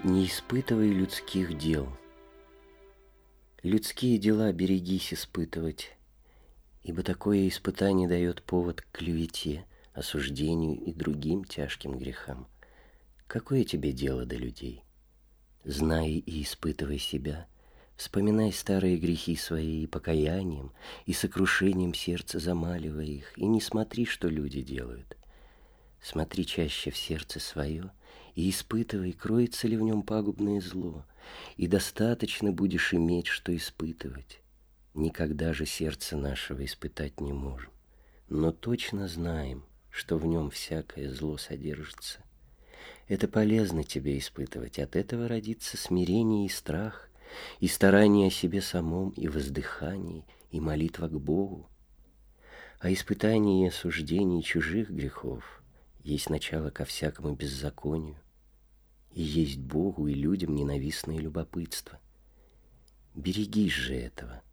Не испытывай людских дел. Людские дела берегись испытывать, ибо такое испытание дает повод к клевете, осуждению и другим тяжким грехам. Какое тебе дело до людей? Знай и испытывай себя, вспоминай старые грехи свои и покаянием, и сокрушением сердца замаливая их, и не смотри, что люди делают. Смотри чаще в сердце свое и испытывай, кроется ли в нем пагубное зло, и достаточно будешь иметь, что испытывать. Никогда же сердце нашего испытать не можем, но точно знаем, что в нем всякое зло содержится. Это полезно тебе испытывать, от этого родится смирение и страх, и старание о себе самом, и воздыхание, и молитва к Богу. А испытание и осуждение чужих грехов есть начало ко всякому беззаконию, и есть Богу и людям ненавистное любопытство. Берегись же этого,